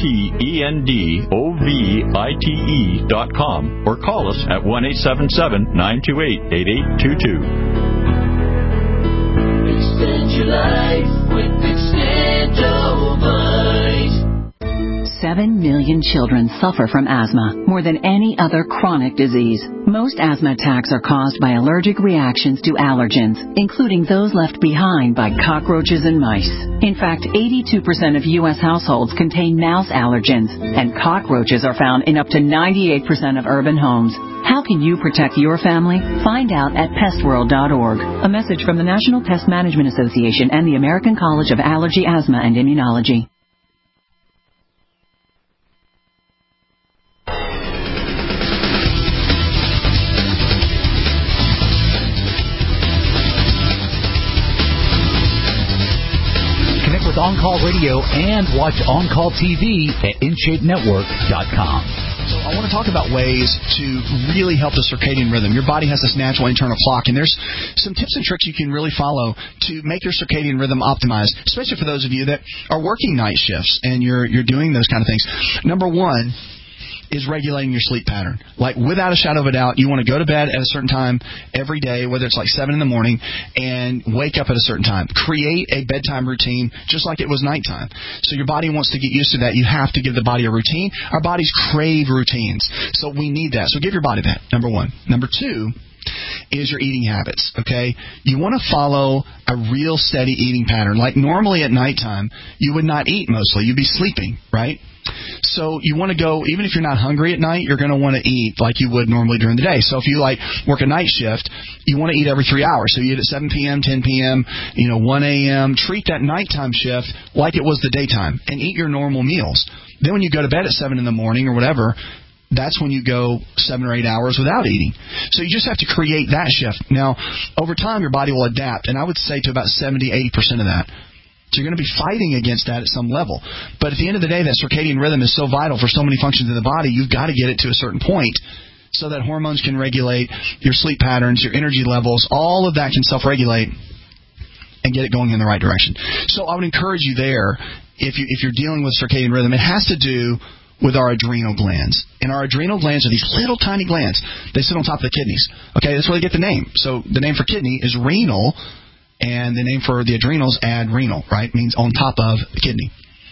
XTENDOVITE.com or call us at 1-877-928-8822. Extend your life with Extendovite. 7 million children suffer from asthma, more than any other chronic disease. Most asthma attacks are caused by allergic reactions to allergens, including those left behind by cockroaches and mice. In fact, 82% of U.S. households contain mouse allergens, and cockroaches are found in up to 98% of urban homes. How can you protect your family? Find out at pestworld.org. A message from the National Pest Management Association and the American College of Allergy, Asthma, and Immunology. Connect with On-Call Radio and watch On-Call TV at InShapeNetwork.com. So I want to talk about ways to really help the circadian rhythm. Your body has this natural internal clock, and there's some tips and tricks you can really follow to make your circadian rhythm optimized, especially for those of you that are working night shifts and you're doing those kind of things. Number one is regulating your sleep pattern. Like, without a shadow of a doubt, you want to go to bed at a certain time every day, whether it's like 7 in the morning, and wake up at a certain time. Create a bedtime routine just like it was nighttime. So your body wants to get used to that. You have to give the body a routine. Our bodies crave routines. So we need that. So give your body that, number one. Number two is your eating habits, okay? You want to follow a real steady eating pattern. Like, normally at nighttime, you would not eat mostly. You'd be sleeping, right? So you want to go, even if you're not hungry at night, you're going to want to eat like you would normally during the day. So if you work a night shift, you want to eat every 3 hours. So you eat at 7 p.m., 10 p.m., 1 a.m. Treat that nighttime shift like it was the daytime and eat your normal meals. Then when you go to bed at 7 in the morning or whatever, that's when you go 7 or 8 hours without eating. So you just have to create that shift. Now, over time, your body will adapt, and I would say to about 70-80% of that. So you're going to be fighting against that at some level. But at the end of the day, that circadian rhythm is so vital for so many functions of the body, you've got to get it to a certain point so that hormones can regulate your sleep patterns, your energy levels, all of that can self-regulate and get it going in the right direction. So I would encourage you there, if you're dealing with circadian rhythm, it has to do with our adrenal glands. And our adrenal glands are these little tiny glands. They sit on top of the kidneys. Okay, that's where they get the name. So the name for kidney is renal, and the name for the adrenals, adrenal, right? Means on top of the kidney.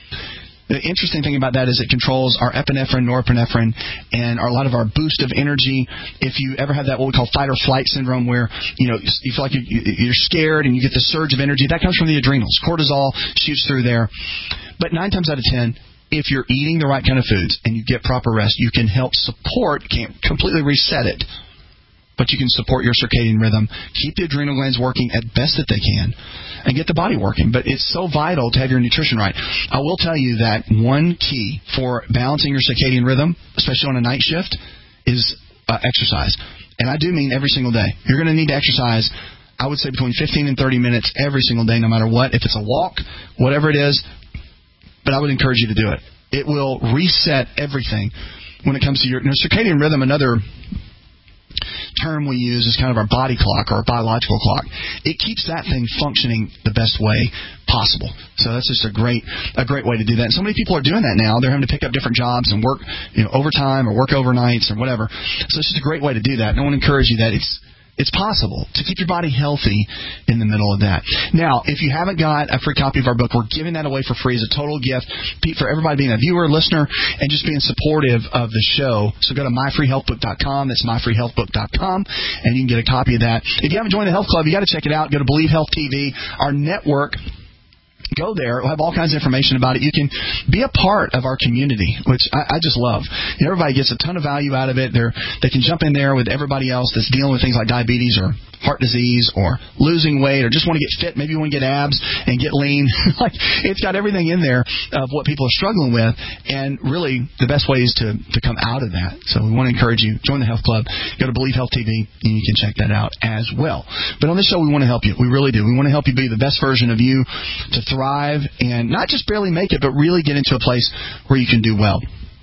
The interesting thing about that is it controls our epinephrine, norepinephrine, and a lot of our boost of energy. If you ever have that what we call fight or flight syndrome, where you feel like you're scared and you get the surge of energy, that comes from the adrenals. Cortisol shoots through there. But 9 times out of 10, if you're eating the right kind of foods and you get proper rest, you can help support, can't completely reset it, but you can support your circadian rhythm, keep the adrenal glands working at best that they can, and get the body working. But it's so vital to have your nutrition right. I will tell you that one key for balancing your circadian rhythm, especially on a night shift, is exercise. And I do mean every single day. You're going to need to exercise, I would say, between 15 and 30 minutes every single day, no matter what. If it's a walk, whatever it is, but I would encourage you to do it. It will reset everything when it comes to your circadian rhythm. Another term we use is kind of our body clock or our biological clock. It keeps that thing functioning the best way possible. So that's just a great way to do that. And so many people are doing that now. They're having to pick up different jobs and work overtime or work overnights or whatever. So it's just a great way to do that. And I want to encourage you that it's possible to keep your body healthy in the middle of that. Now, if you haven't got a free copy of our book, we're giving that away for free as a total gift for everybody being a viewer, listener, and just being supportive of the show. So go to myfreehealthbook.com. That's myfreehealthbook.com, and you can get a copy of that. If you haven't joined the Health Club, you got to check it out. Go to Believe Health TV, our network. Go there. We'll have all kinds of information about it. You can be a part of our community, which I just love. Everybody gets a ton of value out of it. They can jump in there with everybody else that's dealing with things like diabetes or heart disease or losing weight or just want to get fit. Maybe you want to get abs and get lean. It's got everything in there of what people are struggling with, and really the best way is to come out of that. So we want to encourage you. Join the Health Club. Go to Believe Health TV, and you can check that out as well. But on this show, we want to help you. We really do. We want to help you be the best version of you, to thrive and not just barely make it, but really get into a place where you can do well.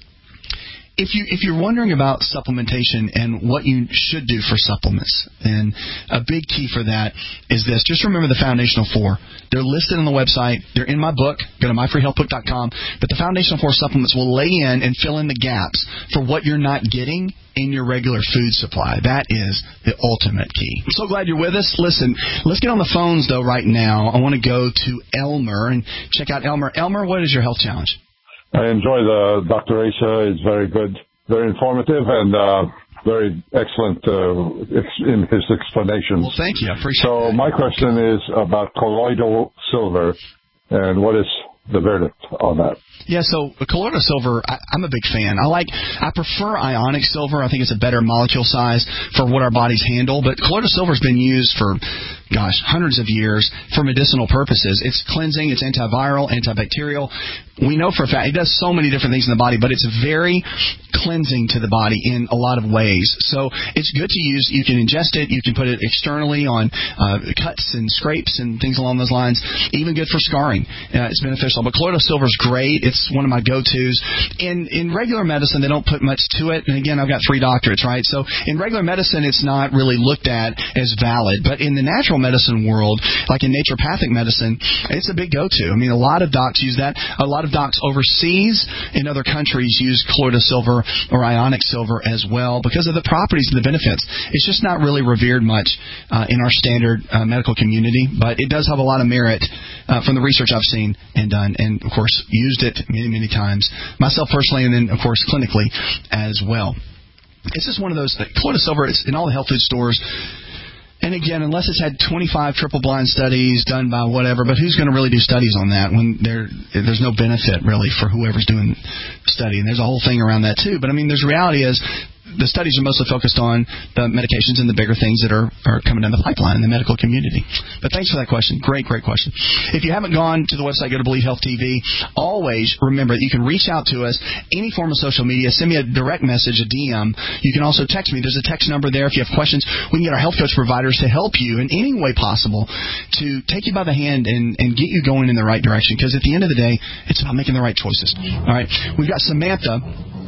If you're wondering about supplementation and what you should do for supplements, then a big key for that is this. Just remember the foundational 4. They're listed on the website. They're in my book. Go to myfreehealthbook.com. But the foundational 4 supplements will lay in and fill in the gaps for what you're not getting in your regular food supply. That is the ultimate key. I'm so glad you're with us. Listen, let's get on the phones, though, right now. I want to go to Elmer and check out Elmer. Elmer, what is your health challenge? I enjoy Dr. Asa. It's very good, very informative, and very excellent in his explanations. Well, thank you. I appreciate So that. my question is about colloidal silver, and what is the verdict on that? Yeah, so colloidal silver, I'm a big fan. I prefer ionic silver. I think it's a better molecule size for what our bodies handle. But colloidal silver has been used for, hundreds of years for medicinal purposes. It's cleansing, it's antiviral, antibacterial. We know for a fact it does so many different things in the body, but it's very cleansing to the body in a lot of ways. So it's good to use. You can ingest it. You can put it externally on cuts and scrapes and things along those lines. Even good for scarring. It's beneficial. But colloidal silver is great. It's one of my go-tos. In regular medicine, they don't put much to it. And again, I've got 3 doctorates, right? So in regular medicine, it's not really looked at as valid. But in the natural medicine world, like in naturopathic medicine, it's a big go-to. I mean, a lot of docs use that. A lot of docs overseas in other countries use colloidal silver or ionic silver as well because of the properties and the benefits. It's just not really revered much in our standard medical community, but it does have a lot of merit from the research I've seen and done, and of course used it many, many times myself personally, and then of course clinically as well. It's just one of those. Colloidal silver is in all the health food stores. And again, unless it's had 25 triple-blind studies done by whatever, but who's going to really do studies on that when there's no benefit really for whoever's doing the study? And there's a whole thing around that too. But I mean, the reality is the studies are mostly focused on the medications and the bigger things that are coming down the pipeline in the medical community. But thanks for that question. Great question. If you haven't gone to the website, go to Believe Health TV. Always remember that you can reach out to us any form of social media. Send me a direct message, a DM. You can also text me. There's a text number there. If you have questions, we can get our health coach providers to help you in any way possible to take you by the hand and get you going in the right direction. Because at the end of the day, it's about making the right choices. All right. We've got Samantha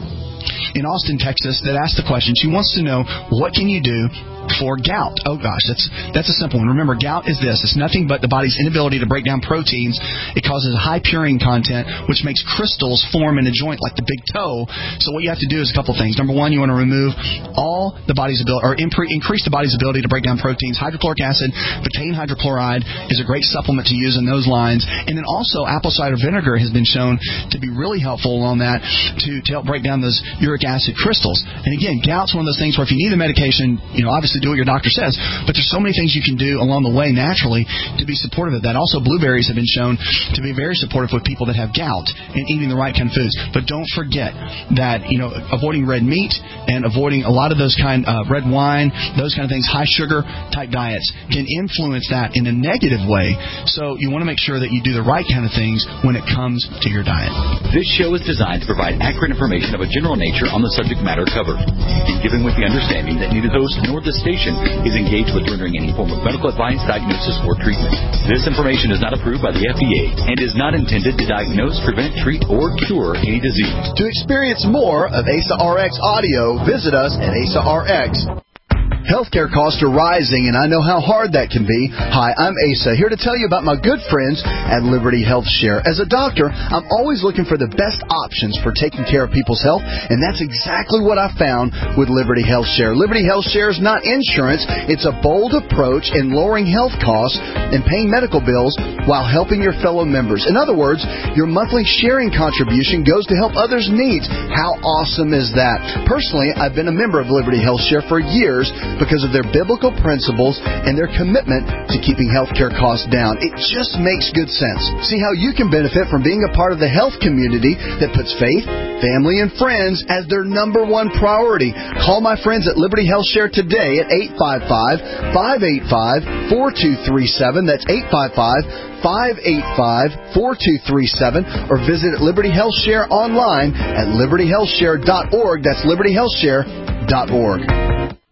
in Austin, Texas, that asked the question. She wants to know, what can you do for gout? Oh gosh, that's a simple one. Remember, gout is this. It's nothing but the body's inability to break down proteins. It causes a high purine content, which makes crystals form in a joint like the big toe. So what you have to do is a couple things. Number one, you want to remove all the body's ability, or increase the body's ability to break down proteins. Hydrochloric acid, betaine hydrochloride is a great supplement to use in those lines. And then also apple cider vinegar has been shown to be really helpful on that to help break down those uric acid crystals. And again, gout's one of those things where if you need the medication, obviously do what your doctor says, but there's so many things you can do along the way naturally to be supportive of that. Also, blueberries have been shown to be very supportive with people that have gout and eating the right kind of foods. But don't forget that, avoiding red meat and avoiding a lot of those kind of red wine, those kind of things, high sugar type diets can influence that in a negative way. So you want to make sure that you do the right kind of things when it comes to your diet. This show is designed to provide accurate information of a general nature on the subject matter covered, and given with the understanding that neither host nor the station is engaged with rendering any form of medical advice, diagnosis, or treatment. This information is not approved by the FDA and is not intended to diagnose, prevent, treat, or cure any disease. To experience more of ASA RX audio, visit us at ASA RX. Healthcare costs are rising, and I know how hard that can be. Hi, I'm Asa, here to tell you about my good friends at Liberty Health Share. As a doctor, I'm always looking for the best options for taking care of people's health, and that's exactly what I found with Liberty Health Share. Liberty Health Share is not insurance. It's a bold approach in lowering health costs and paying medical bills while helping your fellow members. In other words, your monthly sharing contribution goes to help others' needs. How awesome is that? Personally, I've been a member of Liberty Health Share for years because of their biblical principles and their commitment to keeping healthcare costs down. It just makes good sense. See how you can benefit from being a part of the health community that puts faith, family, and friends as their number one priority. Call my friends at Liberty Health Share today at 855-585-4237. That's 855-585-4237, or visit Liberty Health Share online at libertyhealthshare.org. That's libertyhealthshare.org.